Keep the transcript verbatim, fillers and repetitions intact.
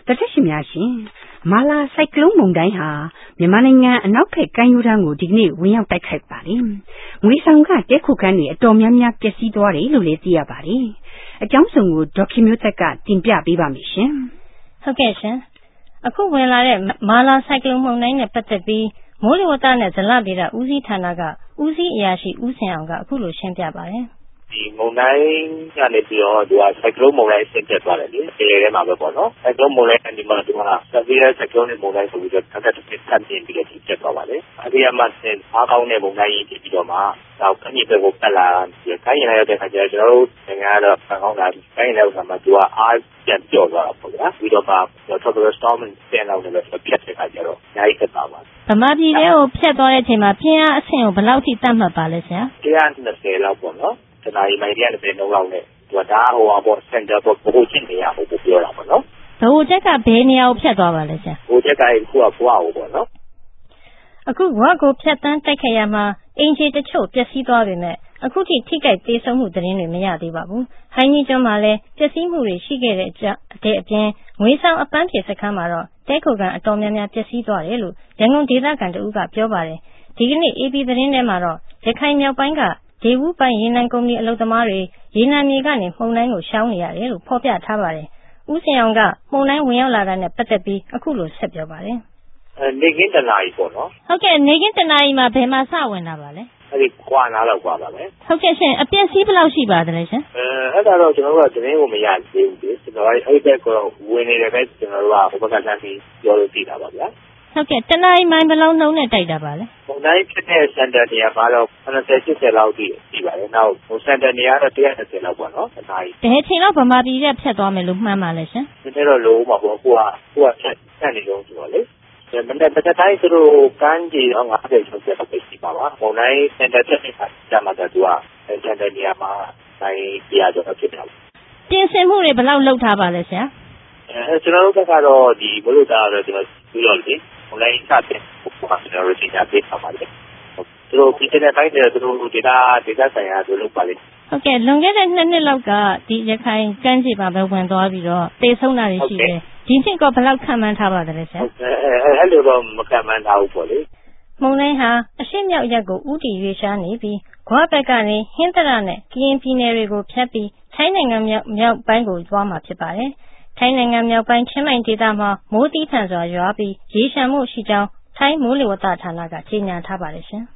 တသက်ရှင်များရှင်မာလာဆိုင်ကလုန်းမုန်တိုင်းဟာမြန်မာနိုင်ငံအနောက်ဘက်ကမ်းရိုးတန်းကိုဒီကနေ့ဝင်ရောက်တိုက်ခိုက်ပါတယ်။ငွေဆောင်ကတဲခုခန်းတွေအတော်များများပျက်စီးသွားတယ်လို့လည်းသိရပါတယ်။အကြောင်းစုံကိုဒေါက်ခင်မျိုးသက်ကတင်ပြပေးပါမယ်ရှင်။ဟုတ်ကဲ့ရှင်။အခုဝင်လာတဲ့မာလာဆိုင်ကလုန်းမုန်တိုင်းနဲ့ပတ်သက်ပြီးမိုးလေဝသနဲ့ဇလဗေဒဦးစီးဌာနကဦးစီးအရာရှိဦးစင်အောင်ကအခုလိုရှင်းပြပါတယ်။ဒီမုန်တိုင်းကနေပြီးတော့သူကဆိုင်ကလုန်းမုန်တိုင်းဆင့်တက်သွားတယ်လေ။ဒီထဲမှာပဲပေါ့နော်။ဆိုင်ကလုန်းမုန်တိုင်းဒီမှာသူကဆက်ပြီးတော့ဆိုင်ကလုန်းနဲ့မုန်တိုင်းဆိုပြီးတော့တစ်သက်တစ်သက်ဆက်ပြင်ပြီးတော့တက်သွားပါလေ။အဲဒီမှာဆင်အားကောင်းတဲ့မုန်တိုင်းကြီးပြီးတော့မှတော့ခဏစ်ပဲကိုပတ်လာပြီးခိုင်းရတဲ့အခါကျတော့ကျွန်တော်တို့နိုင်ငံကတော့ဖန်ကောင်းတာခိုင်းရတဲ့အခါမှာသူကအားပြန်ကျော်သွားတာပေါ့ဗျာ။ပြီးတော့မှ tropical storm ဆင်လောက်နဲ့ပဲပြတ်တဲ့အခါကျတော့အများကြီးဖြစ်သွားပါဗမာပြည်ထဲကိုဖြတ်သွားတဲ့အချိန်မှာပြင်းအားအဆင့်ကိုဘယ်လောက်ထိတတ်မှတ်ပါလဲဆရာ။တစ်ရာနှစ်ဆယ်လောက်ပေါ့နော်။တနာရီမိုင်တစ်ရာနှစ်ဆယ်နှုန်းလောက်နဲ့သူကဒါဟိုအပေါ်စင်တာပေါ်ဘိုးချင်းနေရဖို့ပြောတာပေါ့နော်။ဘိုးချက်ကဘယ်နေရာကိုဖြတ်သွားပါလဲဆရာ။ဘိုးချက်ကအခုကဘွားကိုပေါ့နော်။အခုဘွားကိုဖြတ်တန်းတိုက်ခိုက်ရမှာအင်ဂျီတချို့ပျက်စီးသွားပေမဲ့အခုထိထိခိုက်သေးဆုံးမှုသတင်းတွေမရသေးပါဘူး။ဟိုင်းကြီးကျွန်းမှာလည်းပျက်စီးမှုတွေရှိခဲ့တဲ့အပြင်ငွေဆောင်အပန်းဖြေစခန်းမှာတော့တဲခုကန်အတော်များများပျက်စီးသွားတယ်လို့ရန်ကုန်ဒေသခံတဦးကပြောပါတယ်။ဒီကနေ့ အေပီ သတင်းထဲမှာတော့ရခိုင်မြောက်ပိုင်းကဒေဝူးပိုင်းရေနံကုမ္ပဏီအလုပ်သမားတွေရေနံမြေကနေမှုန်တိုင်းကိုရှောင်နေရတယ်လို့ဖော်ပြထားပါတယ်။ဦးစင်အောင်ကမှုန်တိုင်းဝင်ရောက်လာတာနဲ့ပတ်သက်ပြီးအခုလိုဆက်ပြောပါတယ်။အဲနေကင်းတနာရီပေါ့နော်။ဟုတ်ကဲ့နေကင်းတနာရီမှာဘယ်မှာစဝင်တာပါလဲ။အဲဒီခွာနာလောက်ပါပါပဲ။ဟုတ်ကဲ့ရှင်အပျက်စီးဘယ်လောက်ရှိပါသလဲရှင်။အဲအဲ့ဒါတော့ကျွန်တော်တို့ကသတင်းကိုမရသေးဘူးလေ။ကျွန်တော်အဲ့ဒီဘက်ကဝင်နေတယ်ပဲကျွန်တော်တို့ကဘက်ကတန်းပြီးပြောလို့သိတာပါဗျာ။ဟုတ်ကဲ့တနာရီမိုင်ဘယ်လောက်နှုန်းနဲ့တိုက်တာပါလဲ။ပုံတိုင်းဖြစ်တဲ့စင်တာနေရာမှာတော့၇၀ ၈၀လောက်ထိရှိပါတယ်။နောက်ဟိုစင်တာနေရာတော့တစ်ရာ၂၀လောက်ပေါ့နော်။တနာရီဘယ်ချိန်လောက်ဗမာပြည်ရဲ့ဖြတ်သွားမယ်လို့မှန်းပါလဲရှင်။ဒီတော့လုံးမှာပေါ့ကိုကကိုကဖြတ်ဖြတ်နေလုံးဆိုတော့လေ။မနေ့တစ်တိုင်းသူတို့ကန်းကြီးတော့၅၀ ၆၀လောက်ပဲရှိပါပါ။ပုံတိုင်းစင်တာဖြစ်တဲ့အခါကျမှတော့သူကစင်တာနေရာမှာတိုင်းပြရတော့ဖြစ်တာ။ပြင်ဆင်မှုတွေဘယ်လောက်လုပ်ထားပါလဲဆရာ။အဲကျွန်တော်တို့ကတော့ဒီဘလို့တာတော့ကျွန်တော်ပြီးတော့လေonline စတဲ့ပုံစံမျိုးတွေညာပေးထားပါလေ။သူတို့ဒီတဲ့တိုင်းတွေသူတို့ဒေတာဒေတာဆိုင်ရာသူလုပ်ပါလေ။ဟုတ်ကဲ့လွန်ခဲ့တဲ့နှစ်နှစ်လောက်ကဒီရခိုင်ကမ်းခြေမှာပဲဝင်သွားပြီးတော့တေဆုံးတာတွေရှိတယ်။ဒီနှစ်ကဘယ်လောက်ခံမှန်းထားပါသလဲဆရာ။ဟုတ်ကဲ့အဲ့လိုတော့မခံမှန်းထားဘူးပေါ့လေ။မုန်တိုင်းဟာအရှေ့မြောက်ရက်ကိုဥတီရွေ့ရှားနေပြီးဂွဘက်ကနေဟင်းတရနဲ့ကရင်ပြည်နယ်တွေကိုဖြတ်ပြီးထိုင်းနိုင်ငံမြောက်မြောက်ပိုင်းကိုသွားမှာဖြစ်ပါတယ်။ထိုင်းနိုင်ငံမြောက်ပိုင်းချင်းမိုင်ဒေသမှာမိုးတီးထန်စွာရွာပြီးရေရှမ်းမှုရှိကြောင်းထိုင်းမိုးလေဝသဌာနကကြေညာထားပါတယ်ရှင်